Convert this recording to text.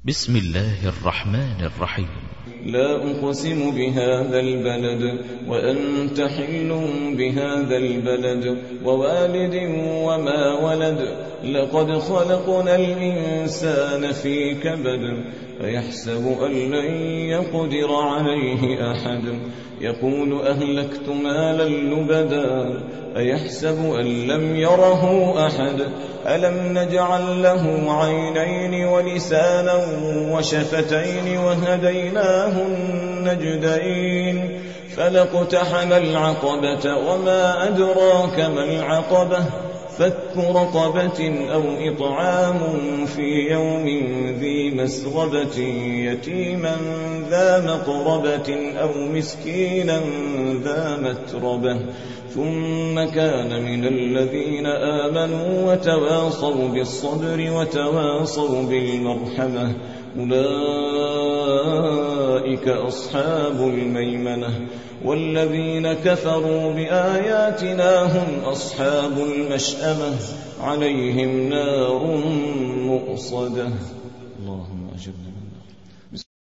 بسم الله الرحمن الرحيم. لا أقسم بهذا البلد وأنت حل بهذا البلد ووالد وما ولد لقد خلقنا الإنسان في كبد فيحسب أن لن يقدر عليه أحد يقول أهلكت مالا لبدا أيحسب أن لم يره أحد ألم نجعل له عينين ولسانا وشفتين وهديناه النجدين فلاقتحم العقبة وما أدراك ما العقبة فك رقبة أو إطعام في يوم ذي مسغبة يتيما ذا مقربة أو مسكينا ذا متربة ثم كان من الذين آمنوا وتواصوا بالصبر وتواصوا بالمرحمة أولئك أصحاب الميمنة والذين كفروا بآياتنا هم أصحاب المشأمة عليهم نار مؤصدة. اللهم أجرنا